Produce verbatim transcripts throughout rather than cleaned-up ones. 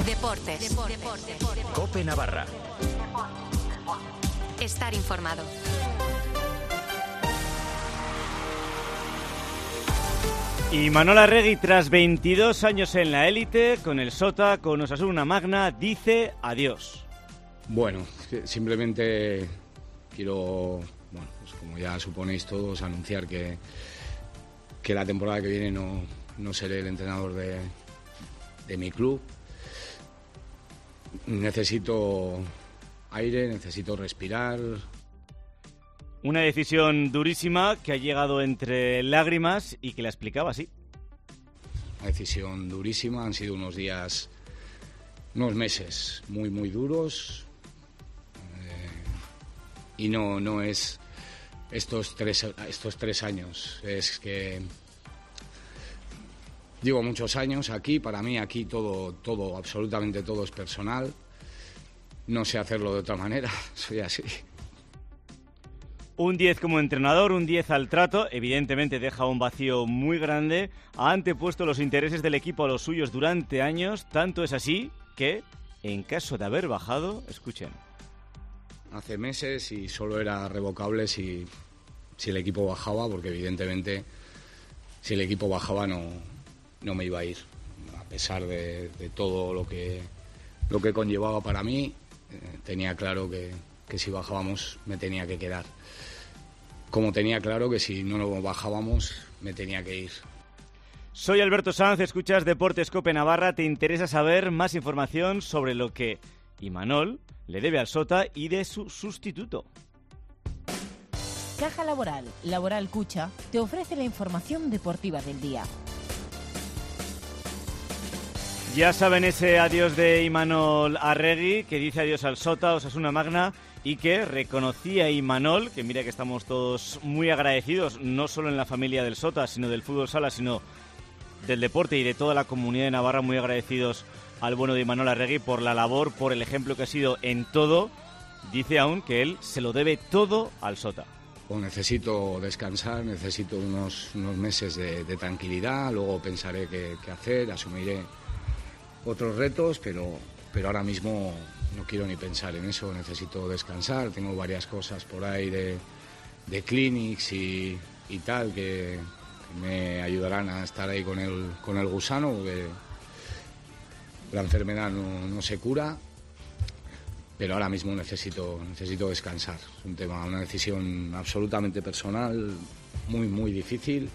Deportes. Deportes. COPE Navarra. Estar informado. Imanol Arregui, tras veintidós años en la élite, con el Sota, con Osasuna Magna, dice adiós. Bueno, simplemente quiero, bueno, pues como ya suponéis todos, anunciar que, que la temporada que viene no, no seré el entrenador de, de mi club. Necesito aire, necesito respirar. Una decisión durísima que ha llegado entre lágrimas y que la explicaba así. Una decisión durísima, han sido unos días, unos meses muy, muy duros. Eh, y no, no es estos tres, estos tres años, es que llevo muchos años aquí, para mí aquí todo, todo, absolutamente todo es personal. No sé hacerlo de otra manera, soy así. Un diez como entrenador, un diez al trato, evidentemente deja un vacío muy grande, ha antepuesto los intereses del equipo a los suyos durante años, tanto es así que, en caso de haber bajado, escuchen. Hace meses y solo era revocable si, si el equipo bajaba, porque evidentemente si el equipo bajaba no, no me iba a ir, a pesar de, de todo lo que, lo que conllevaba para mí, eh, tenía claro que, que si bajábamos me tenía que quedar. Como tenía claro que si no nos bajábamos, me tenía que ir. Soy Alberto Sanz, escuchas Deportes COPE Navarra. ¿Te interesa saber más información sobre lo que Imanol le debe al Sota y de su sustituto? Caja Laboral, Laboral Cucha, te ofrece la información deportiva del día. Ya saben ese adiós de Imanol Arregui, que dice adiós al Sota, Osasuna Magna, y que reconocía a Imanol, que mira que estamos todos muy agradecidos, no solo en la familia del Sota, sino del fútbol sala, sino del deporte y de toda la comunidad de Navarra, muy agradecidos al bueno de Imanol Arregui por la labor, por el ejemplo que ha sido en todo. Dice aún que él se lo debe todo al Sota. Pues necesito descansar, necesito unos, unos meses de, de tranquilidad, luego pensaré qué, qué hacer, asumiré otros retos, pero, pero ahora mismo no quiero ni pensar en eso, necesito descansar, tengo varias cosas por ahí de, de clinics y, y tal que, que me ayudarán a estar ahí con el, con el gusano, porque la enfermedad no, no se cura, pero ahora mismo necesito, necesito descansar. Es un tema, una decisión absolutamente personal, muy, muy difícil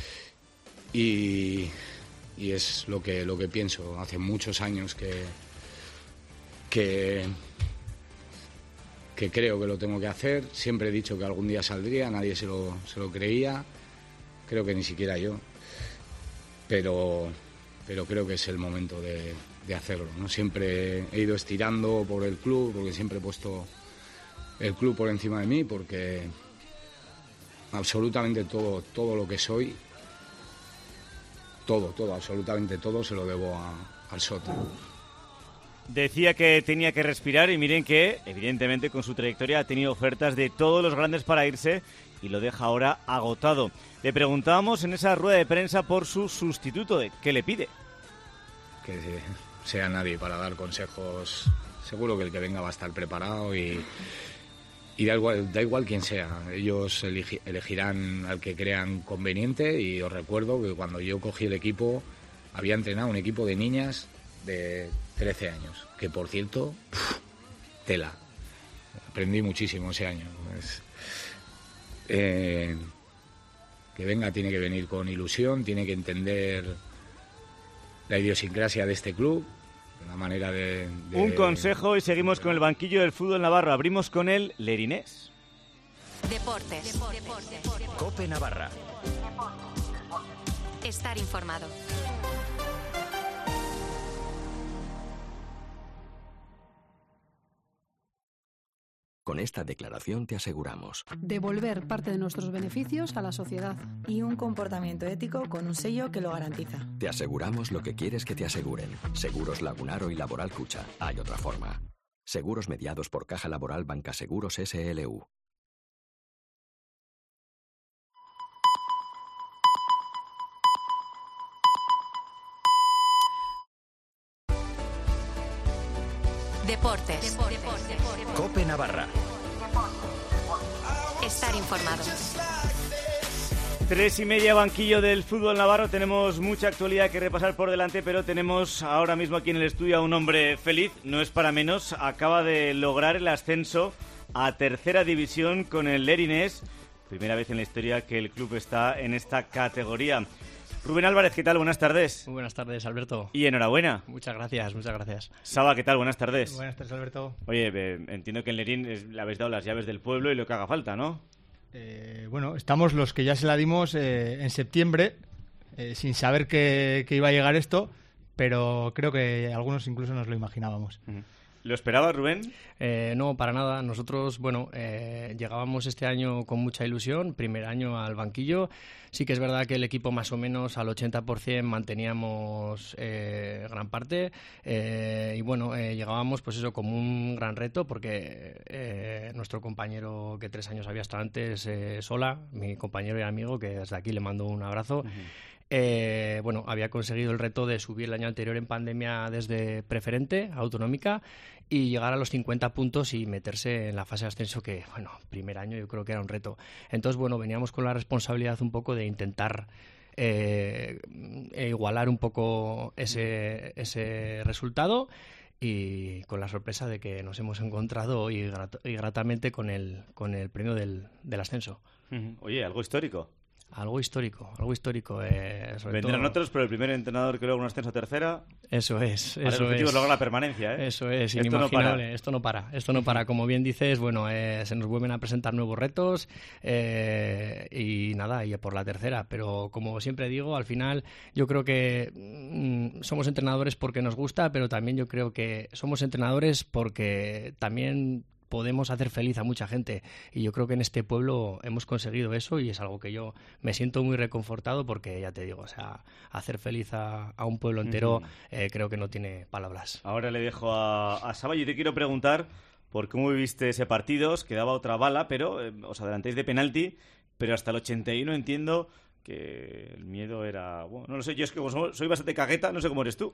y, y es lo que, lo que pienso. Hace muchos años que, que, que creo que lo tengo que hacer. Siempre he dicho que algún día saldría, nadie se lo, se lo creía, creo que ni siquiera yo, pero, pero creo que es el momento de, de hacerlo, ¿no? Siempre he ido estirando por el club, porque siempre he puesto el club por encima de mí, porque absolutamente todo, todo lo que soy, todo, todo, absolutamente todo se lo debo a, al Sota. Decía que tenía que respirar y miren que, evidentemente, con su trayectoria ha tenido ofertas de todos los grandes para irse y lo deja ahora agotado. Le preguntábamos en esa rueda de prensa por su sustituto, de qué le pide. Que sea nadie para dar consejos, seguro que el que venga va a estar preparado y, y da igual, da igual quién sea, ellos elegi, elegirán al que crean conveniente y os recuerdo que cuando yo cogí el equipo había entrenado un equipo de niñas de trece años, que por cierto, pff, tela, aprendí muchísimo ese año. Pues, eh, que venga tiene que venir con ilusión, tiene que entender la idiosincrasia de este club, la manera de, de... Un consejo y seguimos con el banquillo del fútbol navarro. Abrimos con el Lerinés. Deportes. Deportes. COPE Navarra. Estar informado. Con esta declaración te aseguramos devolver parte de nuestros beneficios a la sociedad y un comportamiento ético con un sello que lo garantiza. Te aseguramos lo que quieres que te aseguren. Seguros Lagunaro y Laboral Cucha. Hay otra forma. Seguros mediados por Caja Laboral Banca Seguros S L U. Deportes. COPE Navarra. Estar informado. Tres y media, banquillo del fútbol navarro. Tenemos mucha actualidad que repasar por delante, pero tenemos ahora mismo aquí en el estudio a un hombre feliz, no es para menos. Acaba de lograr el ascenso a tercera división con el Lerinés. Primera vez en la historia que el club está en esta categoría. Rubén Álvarez, ¿qué tal? Buenas tardes. Muy buenas tardes, Alberto. Y enhorabuena. Muchas gracias, muchas gracias. Saba, ¿qué tal? Buenas tardes. Buenas tardes, Alberto. Oye, eh, entiendo que en Lerín es, le habéis dado las llaves del pueblo y lo que haga falta, ¿no? Eh, bueno, estamos los que ya se la dimos eh, en septiembre, eh, sin saber que, que iba a llegar esto, pero creo que algunos incluso nos lo imaginábamos. Uh-huh. ¿Lo esperabas, Rubén? Eh, no, para nada. Nosotros, bueno, eh, llegábamos este año con mucha ilusión, primer año al banquillo. Sí que es verdad que el equipo más o menos al ochenta por ciento manteníamos eh, gran parte eh, y bueno, eh, llegábamos pues eso como un gran reto porque eh, nuestro compañero que tres años había estado antes, eh, Sola, mi compañero y amigo, que desde aquí le mando un abrazo. Uh-huh. Eh, bueno, había conseguido el reto de subir el año anterior en pandemia desde preferente, autonómica, y llegar a los cincuenta puntos y meterse en la fase de ascenso que, bueno, primer año yo creo que era un reto. Entonces, bueno, veníamos con la responsabilidad un poco de intentar eh, igualar un poco ese, ese resultado y con la sorpresa de que nos hemos encontrado hoy grat- y gratamente con el, con el premio del, del ascenso. Uh-huh. Oye, algo histórico. Algo histórico, algo histórico. Eh, sobre Vendrán todo... otros, pero el primer entrenador que logra un ascenso a tercera... Eso es, Ahora eso el objetivo es. es lograr la permanencia, ¿eh? Eso es, Esto inimaginable. no para. Esto no para, esto no para. Como bien dices, bueno, eh, se nos vuelven a presentar nuevos retos eh, y nada, y por la tercera. Pero como siempre digo, al final yo creo que mm, somos entrenadores porque nos gusta, pero también yo creo que somos entrenadores porque también podemos hacer feliz a mucha gente y yo creo que en este pueblo hemos conseguido eso y es algo que yo me siento muy reconfortado porque ya te digo, o sea, hacer feliz a, a un pueblo entero uh-huh. eh, creo que no tiene palabras. Ahora le dejo a, a Saba y te quiero preguntar por cómo viviste ese partido. Os quedaba otra bala, pero eh, os adelantáis de penalti, pero hasta el ochenta y uno entiendo que el miedo era... Bueno, no lo sé, yo es que como soy bastante cagueta, no sé cómo eres tú.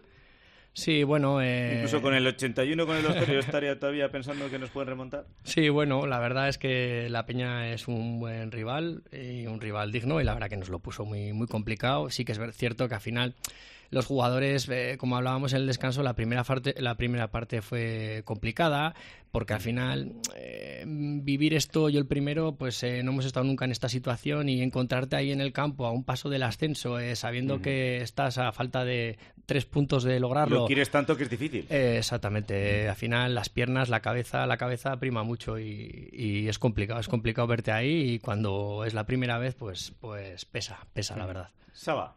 Sí, bueno... Eh... Incluso con el ochenta y uno, con el Ostorio, yo estaría todavía pensando que nos pueden remontar. Sí, bueno, la verdad es que la Peña es un buen rival y un rival digno y la verdad que nos lo puso muy, muy complicado. Sí que es cierto que al final los jugadores, eh, como hablábamos en el descanso, la primera parte, la primera parte fue complicada porque al final eh, vivir esto, yo el primero, pues eh, no hemos estado nunca en esta situación y encontrarte ahí en el campo a un paso del ascenso, eh, sabiendo uh-huh. que estás a falta de tres puntos de lograrlo. Lo quieres tanto que es difícil. Eh, exactamente. Uh-huh. Al final las piernas, la cabeza, la cabeza prima mucho y, y es complicado, es complicado verte ahí y cuando es la primera vez, pues, pues pesa, pesa uh-huh. la verdad. Saba.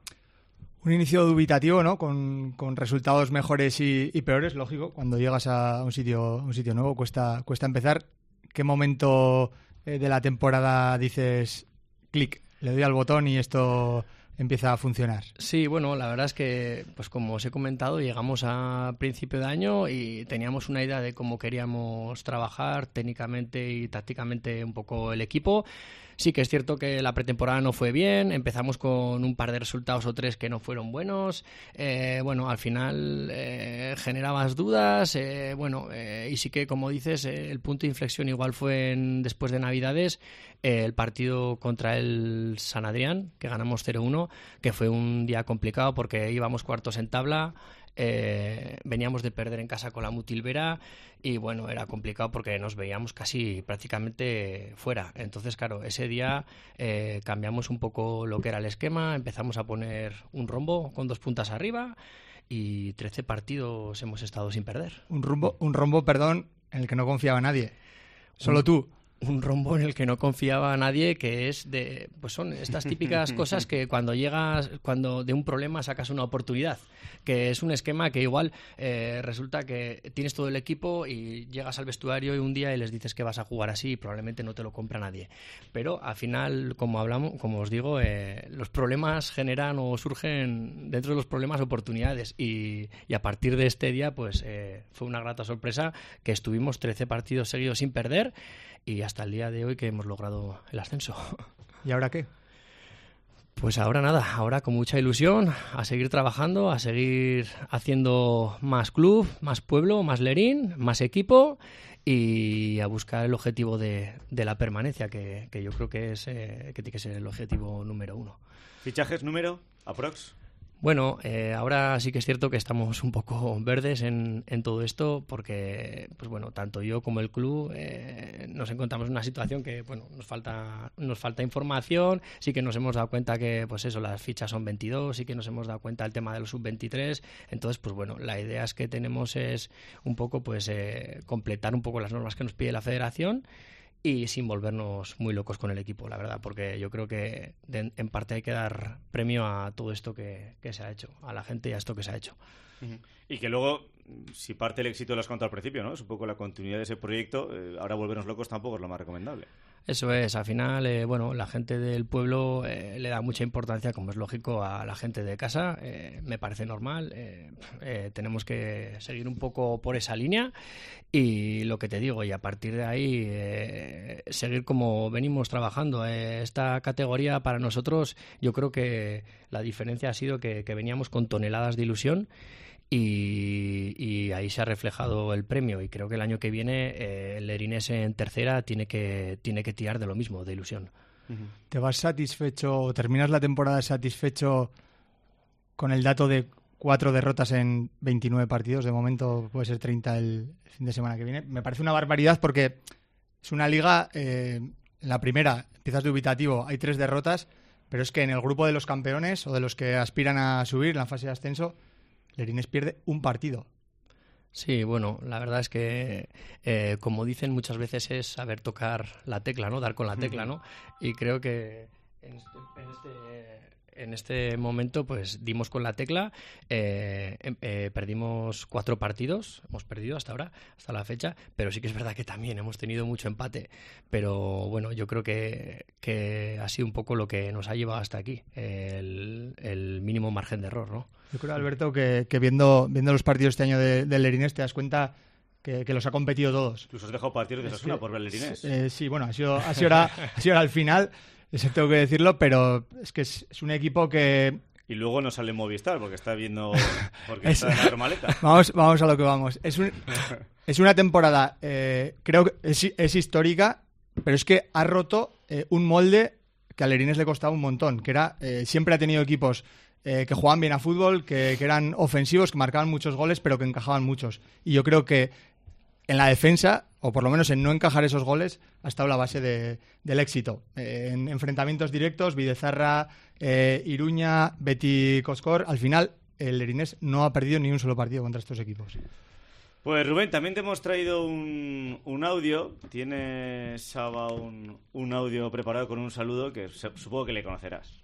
Un inicio dubitativo, ¿no? Con, con resultados mejores y, y peores, lógico. Cuando llegas a un sitio, un sitio nuevo cuesta, cuesta empezar. ¿Qué momento eh, de la temporada dices, clic, le doy al botón y esto empieza a funcionar? Sí, bueno, la verdad es que, pues como os he comentado, llegamos a principio de año y teníamos una idea de cómo queríamos trabajar técnicamente y tácticamente un poco el equipo. Sí que es cierto que la pretemporada no fue bien, empezamos con un par de resultados o tres que no fueron buenos, eh, bueno, al final eh, generabas dudas, eh, bueno, eh, y sí que como dices, eh, el punto de inflexión igual fue en, después de Navidades, eh, el partido contra el San Adrián, que ganamos cero uno, que fue un día complicado porque íbamos cuartos en tabla, Eh, veníamos de perder en casa con la Mutilvera y bueno, era complicado porque nos veíamos casi prácticamente fuera. Entonces, claro, ese día eh, cambiamos un poco lo que era el esquema, empezamos a poner un rombo con dos puntas arriba y trece partidos hemos estado sin perder. Un rombo, un rombo, perdón, en el que no confiaba nadie. Solo un... tú. Un rombo en el que no confiaba a nadie, que es de, pues son estas típicas cosas que cuando llegas, cuando de un problema sacas una oportunidad, que es un esquema que igual eh, resulta que tienes todo el equipo y llegas al vestuario y un día y les dices que vas a jugar así y probablemente no te lo compra nadie. Pero al final, como hablamos, como os digo, eh, los problemas generan o surgen dentro de los problemas oportunidades y, y a partir de este día, pues eh, fue una grata sorpresa que estuvimos trece partidos seguidos sin perder. Y hasta el día de hoy que hemos logrado el ascenso. ¿Y ahora qué? Pues ahora nada, ahora con mucha ilusión, a seguir trabajando, a seguir haciendo más club, más pueblo, más Lerín, más equipo y a buscar el objetivo de, de la permanencia, que, que yo creo que es eh, que tiene que ser el objetivo número uno. ¿Fichajes número? ¿Aprox? Bueno, eh, ahora sí que es cierto que estamos un poco verdes en, en todo esto porque, pues bueno, tanto yo como el club eh, nos encontramos en una situación que, bueno, nos falta nos falta información, sí que nos hemos dado cuenta que, pues eso, las fichas son veintidós, sí que nos hemos dado cuenta del tema de los sub veintitrés, entonces, pues bueno, la idea es que tenemos es un poco, pues, eh, completar un poco las normas que nos pide la federación y sin volvernos muy locos con el equipo, la verdad, porque yo creo que de, en parte hay que dar premio a todo esto que, que se ha hecho, a la gente y a esto que se ha hecho. Uh-huh. Y que luego, si parte el éxito lo has contado al principio, ¿no? Es un poco la continuidad de ese proyecto, eh, ahora volvernos locos tampoco es lo más recomendable. Eso es, al final, eh, bueno, la gente del pueblo eh, le da mucha importancia, como es lógico, a la gente de casa, eh, me parece normal, eh, eh, tenemos que seguir un poco por esa línea y lo que te digo, y a partir de ahí eh, seguir como venimos trabajando. Eh, esta categoría para nosotros, yo creo que la diferencia ha sido que, que veníamos con toneladas de ilusión. Y, y ahí se ha reflejado el premio y creo que el año que viene eh, el Lerinés en tercera tiene que, tiene que tirar de lo mismo, de ilusión. ¿Te vas satisfecho o terminas la temporada satisfecho con el dato de cuatro derrotas en veintinueve partidos? De momento puede ser treinta el fin de semana que viene. Me parece una barbaridad porque es una liga, eh, en la primera empiezas dubitativo, hay tres derrotas, pero es que en el grupo de los campeones o de los que aspiran a subir en la fase de ascenso, Lerinés pierde un partido. Sí, bueno, la verdad es que, eh, como dicen muchas veces, es saber tocar la tecla, ¿no? Dar con la tecla, ¿no? Y creo que en este, en este, en este momento, pues, dimos con la tecla, eh, eh, perdimos cuatro partidos, hemos perdido hasta ahora, hasta la fecha, pero sí que es verdad que también hemos tenido mucho empate. Pero, bueno, yo creo que, que ha sido un poco lo que nos ha llevado hasta aquí, el, el mínimo margen de error, ¿no? Yo creo, Alberto, que, que viendo, viendo los partidos este año de, de Lerinés te das cuenta que, que los ha competido todos. Incluso has dejado partidos de Osasuna por ver Lerinés. Eh, sí, bueno, ha sido, ha sido ahora, ha sido ahora al final, eso tengo que decirlo, pero es que es, es un equipo que... Y luego no sale Movistar porque está viendo... porque es... está en la maleta. Vamos, vamos a lo que vamos. Es, un, es una temporada, eh, creo que es, es histórica, pero es que ha roto eh, un molde que a Lerinés le costaba un montón, que era, eh, siempre ha tenido equipos... Eh, que jugaban bien a fútbol, que, que eran ofensivos, que marcaban muchos goles, pero que encajaban muchos. Y yo creo que en la defensa, o por lo menos en no encajar esos goles, ha estado la base de, del éxito. Eh, en enfrentamientos directos, Videzarra, eh, Iruña, Beti Coscor, al final el Lerinés no ha perdido ni un solo partido contra estos equipos. Pues Rubén, también te hemos traído un, un audio. Tiene Saba un, un audio preparado con un saludo que supongo que le conocerás.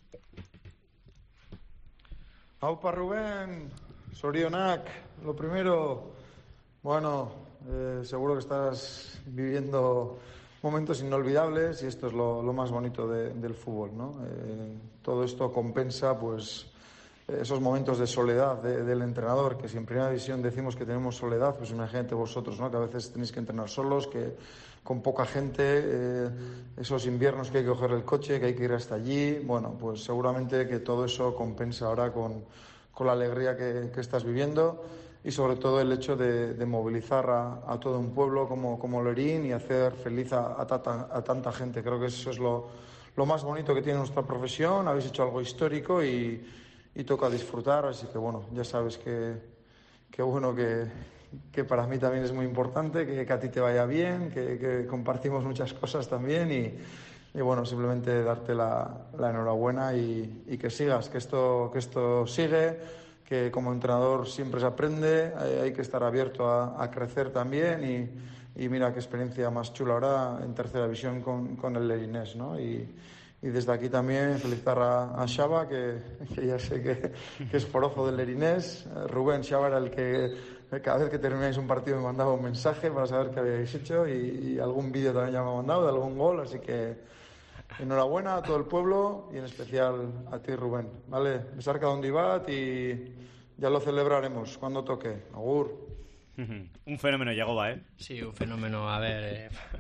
Aupa Rubén, Sorionak, lo primero, bueno, eh, seguro que estás viviendo momentos inolvidables y esto es lo, lo más bonito de, del fútbol, ¿no? Eh, todo esto compensa, pues, esos momentos de soledad de, del entrenador, que si en primera división decimos que tenemos soledad, pues imagínate vosotros, ¿no? Que a veces tenéis que entrenar solos, que con poca gente, eh, esos inviernos que hay que coger el coche, que hay que ir hasta allí, bueno, pues seguramente que todo eso compensa ahora con, con la alegría que, que estás viviendo y sobre todo el hecho de, de movilizar a, a todo un pueblo como, como Lerín y hacer feliz a, a, tata, a tanta gente. Creo que eso es lo, lo más bonito que tiene nuestra profesión, habéis hecho algo histórico y, y toca disfrutar, así que bueno, ya sabes que, que bueno que... que para mí también es muy importante, que, que a ti te vaya bien, que, que compartimos muchas cosas también y, y bueno, simplemente darte la, la enhorabuena y, y que sigas, que esto, que esto sigue, que como entrenador siempre se aprende, hay, hay que estar abierto a, a crecer también y, y mira qué experiencia más chula ahora en tercera división con, con el Lerinés, ¿no? Y, y desde aquí también felicitar a, a Xaba, que, que ya sé que, que es forozo del Lerinés. Rubén Xaba era el que cada vez que termináis un partido me mandaba un mensaje para saber qué habíais hecho y, y algún vídeo también ya me ha mandado de algún gol, así que enhorabuena a todo el pueblo y en especial a ti, Rubén, ¿vale? Besarka donde ibat y ya lo celebraremos cuando toque. Agur. Un fenómeno, Yagoba, ¿eh? Sí, un fenómeno. A ver, eh,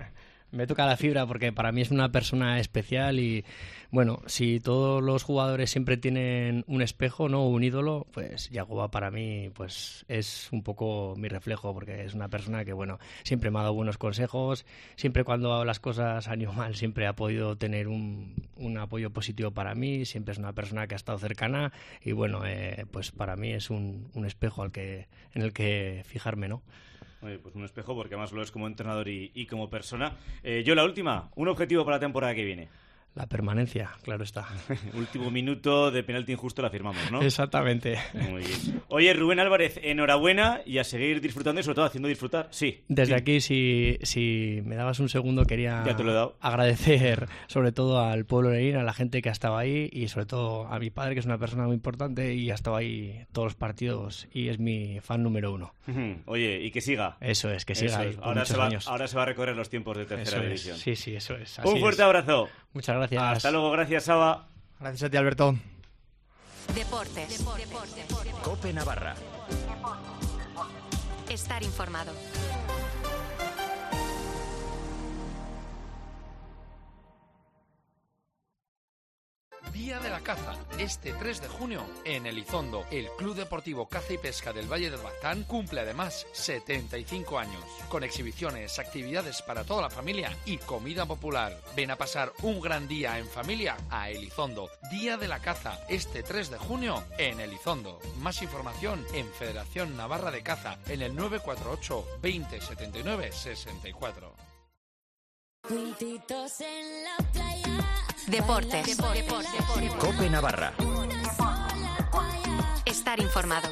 Me toca la fibra porque para mí es una persona especial y, bueno, si todos los jugadores siempre tienen un espejo, ¿no? Un ídolo, pues Yagoba para mí pues es un poco mi reflejo porque es una persona que, bueno, siempre me ha dado buenos consejos, siempre cuando las cosas han ido mal siempre ha podido tener un, un apoyo positivo para mí, siempre es una persona que ha estado cercana y, bueno, eh, pues para mí es un, un espejo al que, en el que fijarme, ¿no? Oye, pues un espejo porque además lo es como entrenador y, y como persona. Eh, yo la última, un objetivo para la temporada que viene. La permanencia, claro está. Último minuto de penalti injusto la firmamos, ¿no? Exactamente. Muy bien. Oye, Rubén Álvarez, enhorabuena y a seguir disfrutando y sobre todo haciendo disfrutar. Sí. Desde sí. aquí, si, si me dabas un segundo, quería ya te lo he dado. agradecer sobre todo al pueblo leín, a la gente que ha estado ahí y sobre todo a mi padre, que es una persona muy importante y ha estado ahí todos los partidos y es mi fan número uno. Oye, y que siga. Eso es, que siga eso ahí es. por Ahora, muchos se va, años. ahora se va a recorrer los tiempos de tercera eso división. Es. Sí, sí, eso es. Un fuerte es. abrazo. Muchas gracias. Hasta luego, gracias, Saba. Gracias a ti, Alberto. Deportes. Deportes. Cope Navarra. Estar informado. Día de la Caza, este tres de junio en Elizondo. El Club Deportivo Caza y Pesca del Valle del Baztán cumple además setenta y cinco años, con exhibiciones, actividades para toda la familia y comida popular. Ven a pasar un gran día en familia a Elizondo. Día de la Caza, este tres de junio en Elizondo. Más información en Federación Navarra de Caza en el nueve cuatro ocho, veinte, setenta y nueve, sesenta y cuatro. Juntitos en la playa. Deportes. Deportes. Deportes. Cope Navarra. Estar informado.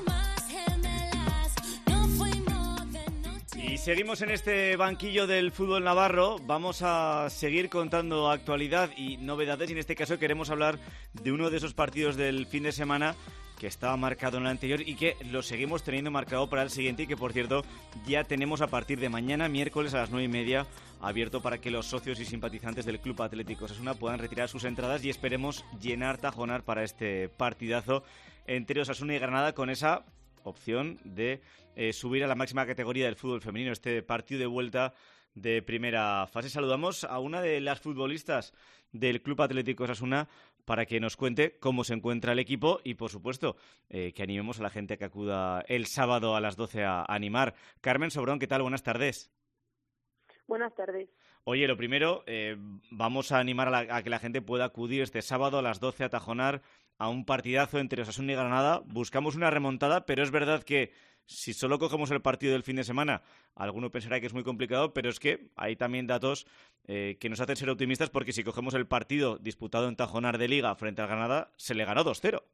Y seguimos en este banquillo del fútbol navarro. Vamos a seguir contando actualidad y novedades. Y en este caso queremos hablar de uno de esos partidos del fin de semana que estaba marcado en el anterior y que lo seguimos teniendo marcado para el siguiente y que, por cierto, ya tenemos a partir de mañana, miércoles a las nueve y media, abierto para que los socios y simpatizantes del Club Atlético Osasuna puedan retirar sus entradas y esperemos llenar Tajonar para este partidazo entre Osasuna y Granada con esa opción de eh, subir a la máxima categoría del fútbol femenino, este partido de vuelta de primera fase. Saludamos a una de las futbolistas del Club Atlético Osasuna para que nos cuente cómo se encuentra el equipo y, por supuesto, eh, que animemos a la gente a que acuda el sábado a las doce a animar. Carmen Sobrón, ¿qué tal? Buenas tardes. Buenas tardes. Oye, lo primero, eh, vamos a animar a, la, a que la gente pueda acudir este sábado a las doce a Tajonar a un partidazo entre Osasuna y Granada. Buscamos una remontada, pero es verdad que si solo cogemos el partido del fin de semana, alguno pensará que es muy complicado, pero es que hay también datos eh, que nos hacen ser optimistas porque si cogemos el partido disputado en Tajonar de Liga frente al Granada, se le ganó dos cero.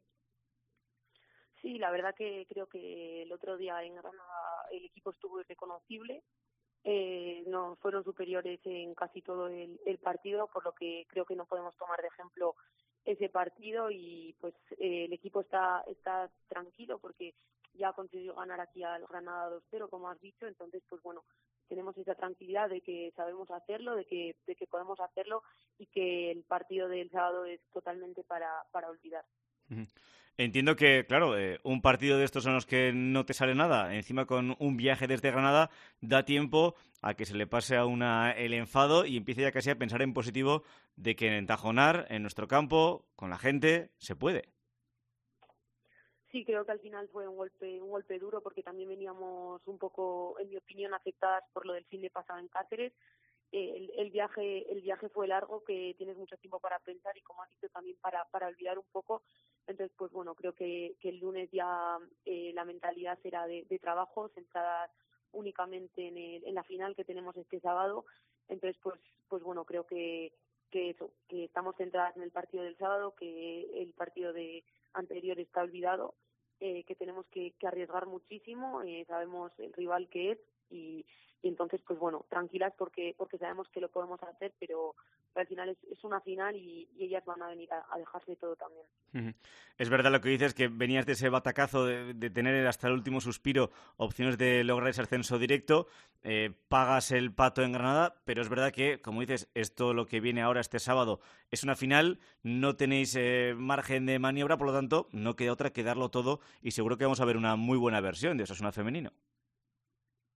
Sí, la verdad que creo que el otro día en Granada el equipo estuvo irreconocible. Eh, no fueron superiores en casi todo el, el partido, por lo que creo que no podemos tomar de ejemplo ese partido y pues eh, el equipo está está tranquilo porque ya ha conseguido ganar aquí al Granada dos cero, como has dicho, entonces pues bueno, tenemos esa tranquilidad de que sabemos hacerlo, de que de que podemos hacerlo y que el partido del sábado es totalmente para para olvidar. Uh-huh. Entiendo que, claro, eh, un partido de estos en los que no te sale nada, encima con un viaje desde Granada, da tiempo a que se le pase a una el enfado y empiece ya casi a pensar en positivo de que en Tajonar, en nuestro campo, con la gente, se puede. Sí, creo que al final fue un golpe un golpe duro porque también veníamos un poco, en mi opinión, afectadas por lo del fin de pasado en Cáceres. El, el viaje el viaje fue largo, que tienes mucho tiempo para pensar y, como has dicho, también para para olvidar un poco. Entonces, pues bueno, creo que, que el lunes ya eh, la mentalidad será de, de trabajo, centrada únicamente en, el, en la final que tenemos este sábado. Entonces, pues pues bueno, creo que que eso, que estamos centradas en el partido del sábado, que el partido de anterior está olvidado, eh, que tenemos que, que arriesgar muchísimo, eh, sabemos el rival que es y, y entonces pues bueno, tranquilas porque porque sabemos que lo podemos hacer, pero, pero al final es, es una final y, y ellas van a venir a, a dejarse todo también. Uh-huh. Es verdad lo que dices, que venías de ese batacazo de, de tener hasta el último suspiro opciones de lograr ese ascenso directo, eh, pagas el pato en Granada, pero es verdad que, como dices, esto lo que viene ahora este sábado es una final, no tenéis eh, margen de maniobra, por lo tanto no queda otra que darlo todo y seguro que vamos a ver una muy buena versión de Osasuna femenino.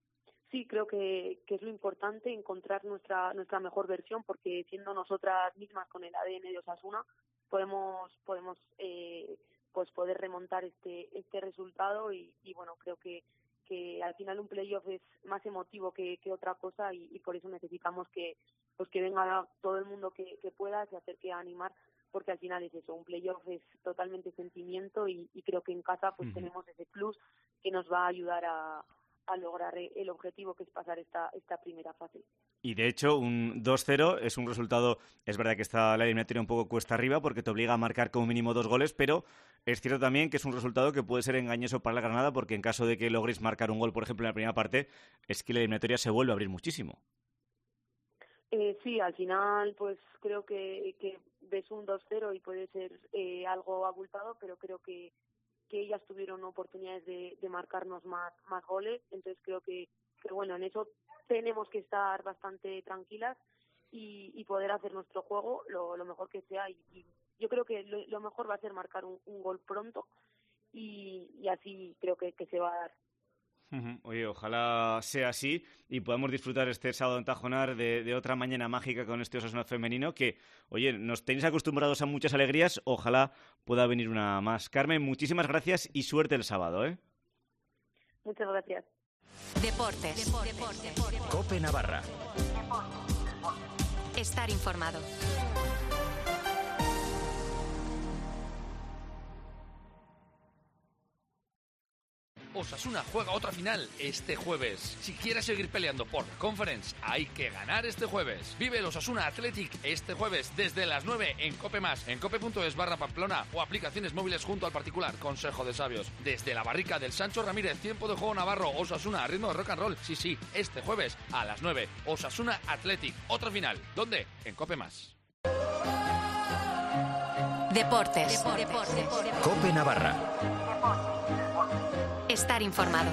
sí, creo que, que es lo importante, encontrar nuestra nuestra mejor versión, porque siendo nosotras mismas con el A D N de Osasuna, podemos podemos eh, pues poder remontar este este resultado y, y bueno, creo que que al final un playoff es más emotivo que, que otra cosa y, y por eso necesitamos que pues que venga todo el mundo que, que pueda, se acerque a animar, porque al final es eso, un playoff es totalmente sentimiento y, y creo que en casa pues uh-huh. tenemos ese plus que nos va a ayudar a, a lograr el objetivo, que es pasar esta esta primera fase. Y de hecho un dos cero es un resultado, es verdad que está la eliminatoria un poco cuesta arriba porque te obliga a marcar como mínimo dos goles, pero es cierto también que es un resultado que puede ser engañoso para la Granada, porque en caso de que logres marcar un gol, por ejemplo, en la primera parte, es que la eliminatoria se vuelve a abrir muchísimo. Eh, sí, al final pues creo que, que ves un dos cero y puede ser eh, algo abultado, pero creo que que ellas tuvieron oportunidades de, de marcarnos más más goles, entonces creo que, que bueno, en eso tenemos que estar bastante tranquilas y, y poder hacer nuestro juego lo, lo mejor que sea, y, y yo creo que lo, lo mejor va a ser marcar un, un gol pronto y, y así creo que, que se va a dar. Oye, ojalá sea así y podamos disfrutar este sábado en Tajonar de, de otra mañana mágica con este Osasuna femenino que, oye, nos tenéis acostumbrados a muchas alegrías, ojalá pueda venir una más. Carmen, muchísimas gracias y suerte el sábado, ¿eh? Muchas gracias. Deportes. Deportes. Deportes. COPE Navarra. Estar informado. Osasuna juega otra final este jueves. Si quieres seguir peleando por la Conference, hay que ganar este jueves. Vive el Osasuna Athletic este jueves desde las nueve en COPE Más, en cope.es barra Pamplona o aplicaciones móviles junto al particular. Consejo de sabios. Desde la barrica del Sancho Ramírez, tiempo de juego Navarro, Osasuna a ritmo de rock and roll. Sí, sí, este jueves a las nueve. Osasuna Athletic, otra final. ¿Dónde? En COPE Más. Deportes. Deportes. Deportes. COPE Navarra. Estar informado.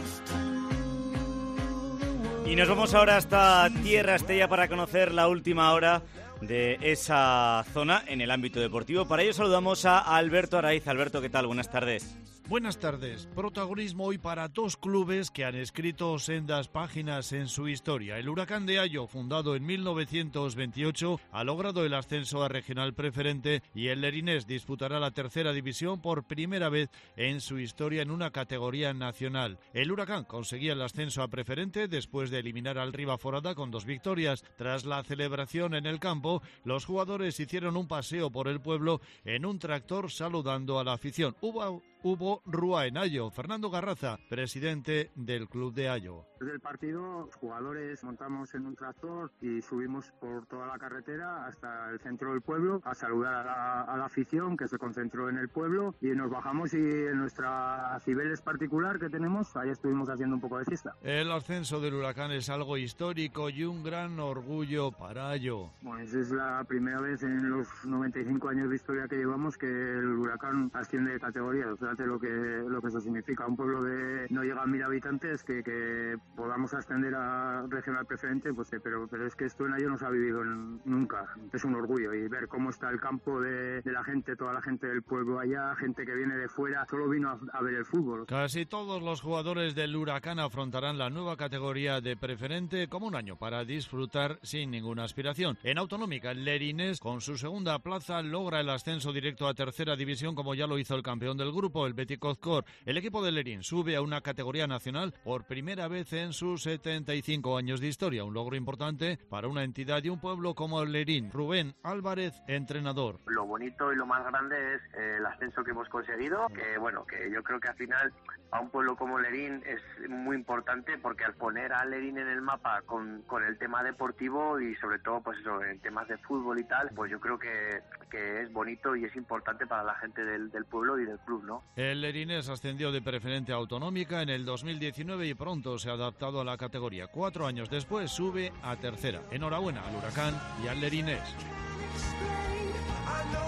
Y nos vamos ahora hasta Tierra Estella para conocer la última hora de esa zona en el ámbito deportivo. Para ello saludamos a Alberto Araiz. Alberto, ¿qué tal? Buenas tardes. Buenas tardes. Protagonismo hoy para dos clubes que han escrito sendas páginas en su historia. El Huracán de Ayo, fundado en mil novecientos veintiocho, ha logrado el ascenso a regional preferente y el Lerinés disputará la tercera división por primera vez en su historia en una categoría nacional. El Huracán conseguía el ascenso a preferente después de eliminar al Ribaforada con dos victorias. Tras la celebración en el campo, los jugadores hicieron un paseo por el pueblo en un tractor saludando a la afición. Hubo Hubo rúa en Ayo. Fernando Garraza, presidente del club de Ayo. Desde el partido, los jugadores montamos en un tractor y subimos por toda la carretera hasta el centro del pueblo a saludar a la, a la afición que se concentró en el pueblo, y nos bajamos y en nuestra Cibeles particular que tenemos, ahí estuvimos haciendo un poco de fiesta. El ascenso del Huracán es algo histórico y un gran orgullo para Ayo. Pues es la primera vez en los noventa y cinco años de historia que llevamos que el Huracán asciende de categoría. O sea, lo que lo que eso significa, un pueblo de no llega a mil habitantes, que, que podamos ascender a regional preferente, pues pero pero es que esto en Ayo no se ha vivido en, nunca. Es un orgullo, y ver cómo está el campo de, de la gente, toda la gente del pueblo allá, gente que viene de fuera, solo vino a, a ver el fútbol. Casi todos los jugadores del Huracán afrontarán la nueva categoría de preferente como un año para disfrutar sin ninguna aspiración. En autonómica, el Lerinés, con su segunda plaza, logra el ascenso directo a tercera división, como ya lo hizo el campeón del grupo, el Betis Cozcor. El equipo de Lerín sube a una categoría nacional por primera vez en sus setenta y cinco años de historia, un logro importante para una entidad y un pueblo como el Lerín. Rubén Álvarez, entrenador. Lo bonito y lo más grande es eh, el ascenso que hemos conseguido, que bueno, que yo creo que al final a un pueblo como Lerín es muy importante, porque al poner a Lerín en el mapa con, con el tema deportivo y sobre todo pues eso, en temas de fútbol y tal, pues yo creo que, que es bonito y es importante para la gente del, del pueblo y del club, ¿no? El Lerinés ascendió de preferente a autonómica en el dos mil diecinueve y pronto se ha adaptado a la categoría. Cuatro años después sube a tercera. Enhorabuena al Huracán y al Lerinés.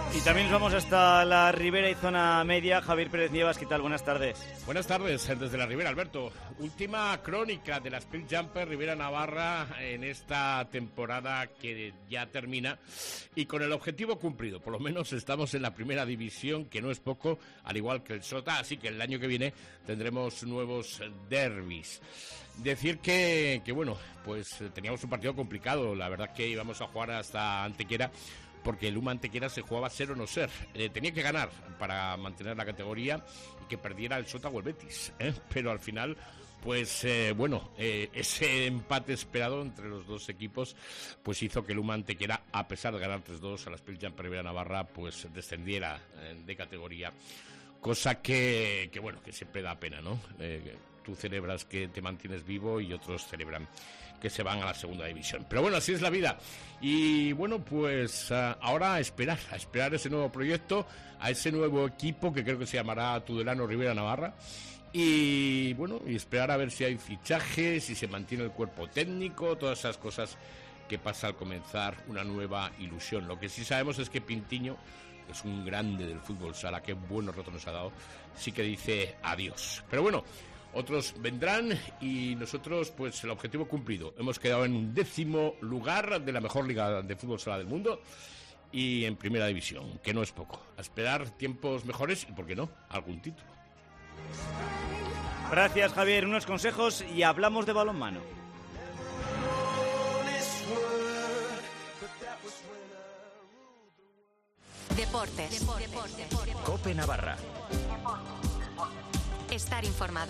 Y también nos vamos hasta la Ribera y zona media. Javier Pérez Nievas, ¿qué tal? Buenas tardes. Buenas tardes, desde la Ribera, Alberto. Última crónica de la Speed Jumper Ribera Navarra en esta temporada que ya termina y con el objetivo cumplido. Por lo menos estamos en la primera división, que no es poco, al igual que el Sota, así que el año que viene tendremos nuevos derbis. Decir que, que bueno, pues teníamos un partido complicado. La verdad que íbamos a jugar hasta Antequera, porque el Uma Antequera se jugaba ser o no ser. Eh, tenía que ganar para mantener la categoría y que perdiera el Sota o el Betis, ¿eh? Pero al final, pues eh, bueno, eh, ese empate esperado entre los dos equipos pues hizo que el Uma Antequera, a pesar de ganar tres dos a la Speed Jumper Ribera Navarra, pues descendiera eh, de categoría. Cosa que, que, bueno, que siempre da pena, ¿no? Eh, tú celebras que te mantienes vivo y otros celebran que se van a la segunda división. Pero bueno, así es la vida. Y bueno, pues uh, ahora a esperar, a esperar ese nuevo proyecto, a ese nuevo equipo que creo que se llamará Tudelano Ribera Navarra. Y bueno, y esperar a ver si hay fichajes, si se mantiene el cuerpo técnico, todas esas cosas que pasa al comenzar una nueva ilusión. Lo que sí sabemos es que Pintiño es un grande del fútbol sala, qué buenos ratos nos ha dado, sí que dice adiós. Pero bueno, otros vendrán y nosotros, pues el objetivo cumplido. Hemos quedado en un décimo lugar de la mejor liga de fútbol sala del mundo y en primera división, que no es poco. A esperar tiempos mejores y, ¿por qué no?, algún título. Gracias, Javier. Unos consejos y hablamos de balonmano. Deportes. Deportes. COPE Navarra. Estar informado.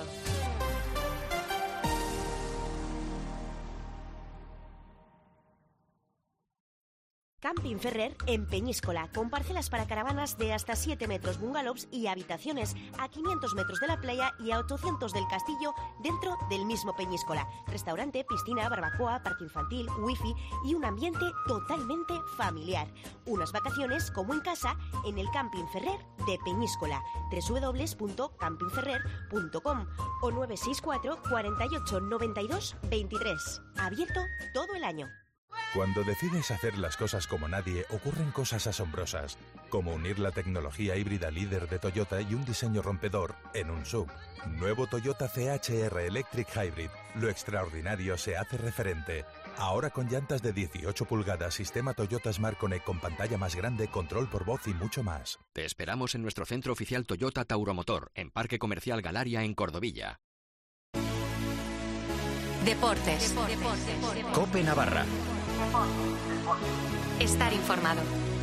Camping Ferrer en Peñíscola, con parcelas para caravanas de hasta siete metros, bungalows y habitaciones a quinientos metros de la playa y a ochocientos del castillo dentro del mismo Peñíscola. Restaurante, piscina, barbacoa, parque infantil, wifi y un ambiente totalmente familiar. Unas vacaciones como en casa en el Camping Ferrer de Peñíscola. doble u doble u doble u punto camping ferrer punto com o nueve seis cuatro, cuarenta y ocho, noventa y dos, veintitrés. Abierto todo el año. Cuando decides hacer las cosas como nadie, ocurren cosas asombrosas, como unir la tecnología híbrida líder de Toyota y un diseño rompedor en un S U V. Nuevo Toyota C H R Electric Hybrid. Lo extraordinario se hace referente. Ahora con llantas de dieciocho pulgadas, sistema Toyota Smart Connect con pantalla más grande, control por voz y mucho más. Te esperamos en nuestro centro oficial Toyota Tauromotor, en Parque Comercial Galaria, en Cordovilla. Deportes. Deportes. COPE Navarra. Estar informado.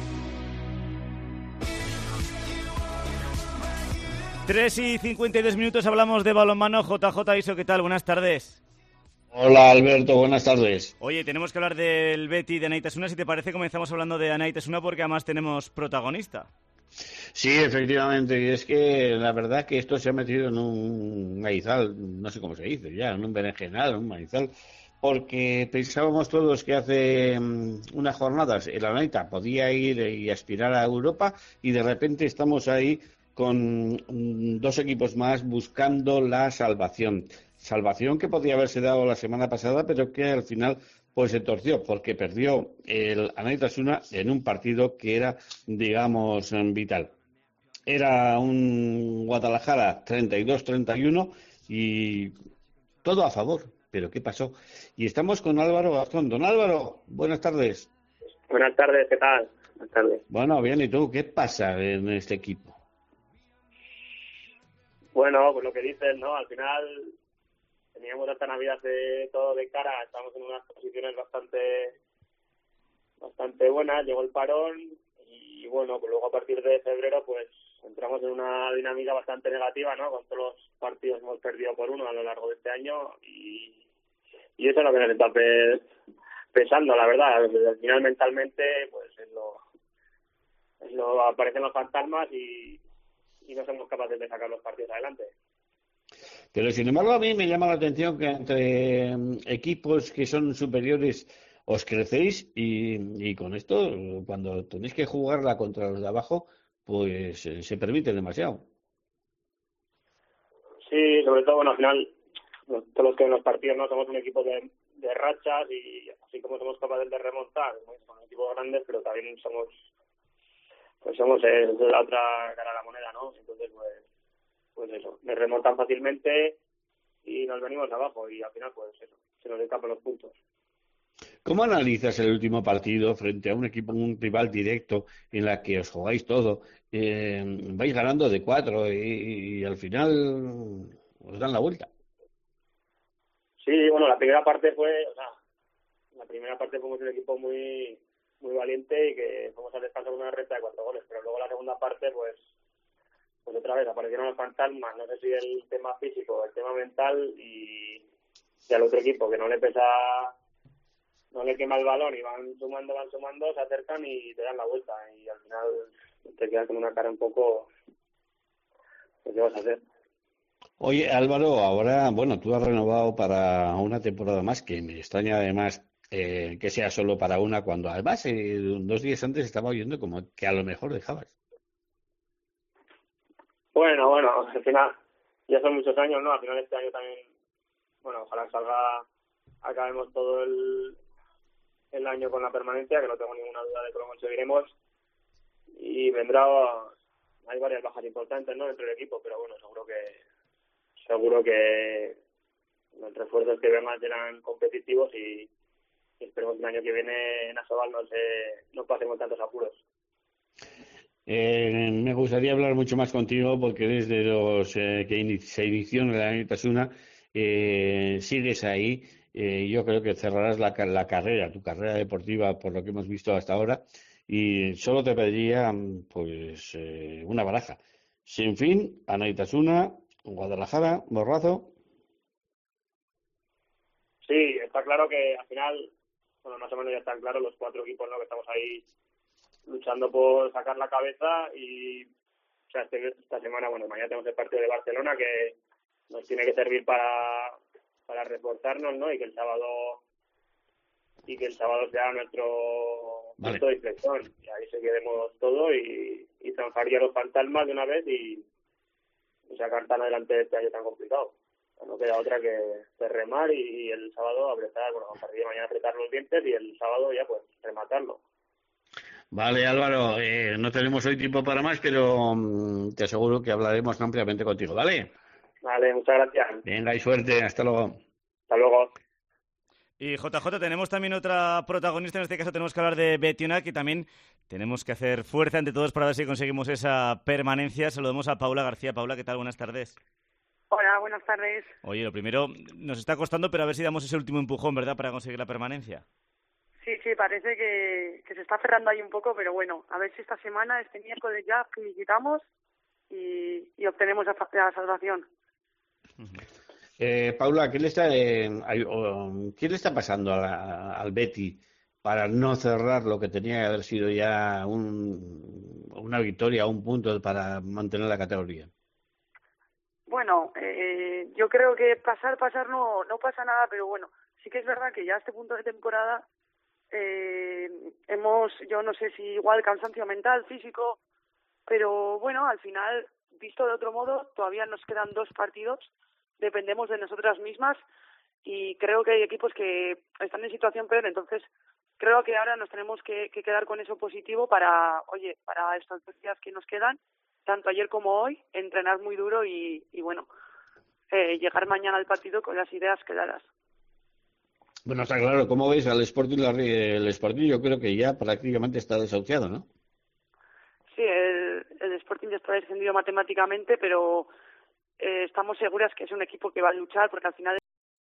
tres y cincuenta y dos minutos, hablamos de balonmano. J J Iso, ¿qué tal? Buenas tardes. Hola Alberto, buenas tardes. Oye, tenemos que hablar del Beti de Anaitasuna. Si te parece, comenzamos hablando de Anaitasuna porque además tenemos protagonista. Sí, efectivamente, y es que la verdad que esto se ha metido en un maizal, no sé cómo se dice ya, en un berenjenal, en un maizal, porque pensábamos todos que hace um, unas jornadas el Anaita podía ir y aspirar a Europa y de repente estamos ahí con um, dos equipos más buscando la salvación. Salvación que podía haberse dado la semana pasada, pero que al final pues se torció, porque perdió el Anaitasuna en un partido que era, digamos, vital. Era un Guadalajara treinta y dos treinta y uno y todo a favor. ¿Pero qué pasó? Y estamos con Álvaro Gastón. Don Álvaro, buenas tardes. Buenas tardes, ¿qué tal? Buenas tardes. Bueno, bien, ¿y tú? ¿Qué pasa en este equipo? Bueno, pues lo que dices, ¿no? Al final teníamos esta Navidad de todo de cara, estamos en unas posiciones bastante bastante buenas, llegó el parón y bueno, pues luego a partir de febrero pues entramos en una dinámica bastante negativa, ¿no? Con todos los partidos hemos perdido por uno a lo largo de este año y, y eso es lo que nos está pe- pesando, la verdad. Al final mentalmente pues es lo, es lo aparecen los fantasmas y, y no somos capaces de sacar los partidos adelante. Pero sin embargo a mí me llama la atención que entre equipos que son superiores os crecéis y, y con esto cuando tenéis que jugarla contra los de abajo pues eh, se permite demasiado. Sí, sobre todo, bueno, al final todos los que en los partidos no somos un equipo de, de rachas y así como somos capaces de remontar, somos equipos grandes, pero también somos pues somos el, la otra cara de la moneda, ¿no? Entonces, pues, pues eso, me remontan fácilmente y nos venimos abajo y al final, pues eso, se nos escapan los puntos. ¿Cómo analizas el último partido frente a un equipo, un rival directo en la que os jugáis todo? Eh, vais ganando de cuatro y, y al final os dan la vuelta. Sí, bueno, la primera parte fue, o sea, la primera parte fuimos un equipo muy muy valiente y que fuimos al descanso con una recta de cuatro goles, pero luego la segunda parte, pues, pues otra vez aparecieron los fantasmas, no sé si el tema físico, el tema mental y, y al otro equipo que no le pesa, no le quema el balón y van sumando, van sumando, se acercan y te dan la vuelta y al final te quedas con una cara un poco, ¿qué vas a hacer? Oye, Álvaro, ahora, bueno, tú has renovado para una temporada más, que me extraña además eh, que sea solo para una, cuando además eh, dos días antes estaba oyendo como que a lo mejor dejabas. Bueno, bueno, al final ya son muchos años, ¿no? Al final este año también, bueno, ojalá salga, acabemos todo el, el año con la permanencia, que no tengo ninguna duda de que lo conseguiremos, y vendrá, hay varias bajas importantes, ¿no?, dentro del equipo, pero bueno, seguro que seguro que los refuerzos que vengan serán competitivos y, y esperemos que el año que viene en Asobal no se no pasemos tantos apuros. Eh, me gustaría hablar mucho más contigo porque desde los eh, que inici- se inició en la Anaitasuna eh, sigues ahí. Eh, yo creo que cerrarás la, la carrera, tu carrera deportiva, por lo que hemos visto hasta ahora, y solo te pediría pues eh, una baraja. Sin fin, Anaitasuna, Guadalajara, Morrazo. Sí, está claro que al final, bueno, más o menos ya están claros los cuatro equipos, ¿no?, que estamos ahí luchando por sacar la cabeza y, o sea, este, esta semana, bueno, mañana tenemos el partido de Barcelona que nos tiene que servir para, para reforzarnos, ¿no?, y que el sábado y que el sábado sea nuestro vale. punto de inflexión y ahí se quedemos todo y, y zanjar ya los fantasmas de una vez y y sacar tan adelante este año tan complicado. No queda otra que, que remar y, y el sábado apretar, bueno, a partir de mañana apretar los dientes y el sábado ya pues rematarlo. Vale, Álvaro, eh, no tenemos hoy tiempo para más, pero um, te aseguro que hablaremos ampliamente contigo, ¿vale? Vale, muchas gracias. Venga, y suerte, hasta luego. Hasta luego. Y J J, tenemos también otra protagonista, en este caso tenemos que hablar de Betionac y también tenemos que hacer fuerza ante todos para ver si conseguimos esa permanencia. Saludamos a Paula García. Paula, ¿qué tal? Buenas tardes. Hola, buenas tardes. Oye, lo primero, nos está costando, pero a ver si damos ese último empujón, ¿verdad?, para conseguir la permanencia. Sí, sí, parece que, que se está cerrando ahí un poco, pero bueno, a ver si esta semana, este miércoles ya, finiquitamos y, y obtenemos la, la salvación. Eh, Paula, ¿qué le está, eh, ay, oh, ¿qué le está pasando a la, al Betty para no cerrar lo que tenía que haber sido ya un, una victoria, un punto para mantener la categoría? Bueno, eh, yo creo que pasar, pasar no, no pasa nada, pero bueno, sí que es verdad que ya a este punto de temporada eh, hemos, yo no sé si igual cansancio mental, físico, pero bueno, al final, visto de otro modo, todavía nos quedan dos partidos, dependemos de nosotras mismas y creo que hay equipos que están en situación peor, entonces creo que ahora nos tenemos que, que quedar con eso positivo para, oye, para estos dos días que nos quedan, tanto ayer como hoy, entrenar muy duro y, y bueno, eh, llegar mañana al partido con las ideas claras. Bueno, está claro. ¿Cómo veis al Sporting? El Sporting yo creo que ya prácticamente está desahuciado, ¿no? Sí, el, el Sporting ya está descendido matemáticamente, pero eh, estamos seguras que es un equipo que va a luchar porque al final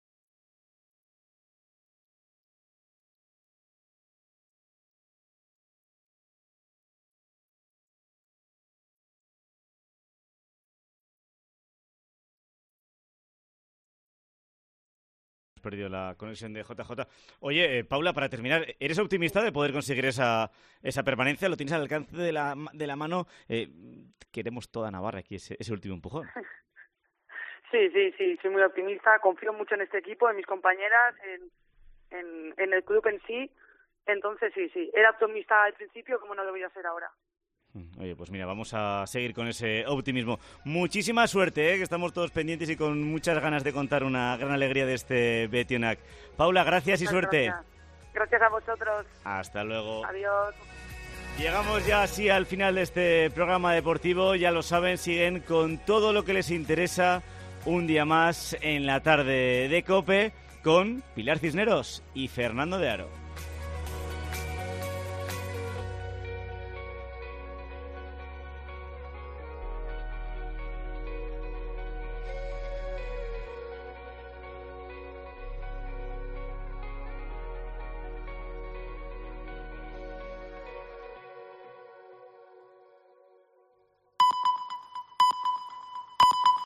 perdido la conexión de J J. Oye, eh, Paula, para terminar, ¿eres optimista de poder conseguir esa esa permanencia? ¿Lo tienes al alcance de la, de la mano? Eh, queremos toda Navarra aquí, ese, ese último empujón. Sí, sí, sí, soy muy optimista, confío mucho en este equipo, en mis compañeras, en, en, en el club en sí, entonces sí, sí, era optimista al principio, como no lo voy a hacer ahora. Oye, pues mira, vamos a seguir con ese optimismo. Muchísima suerte, ¿eh? Que estamos todos pendientes y con muchas ganas de contar una gran alegría de este Betionac. Paula, gracias y Muchas suerte. Gracias. Gracias a vosotros. Hasta luego. Adiós. Llegamos ya así al final de este programa deportivo. Ya lo saben, siguen con todo lo que les interesa un día más en la tarde de COPE con Pilar Cisneros y Fernando de Aro.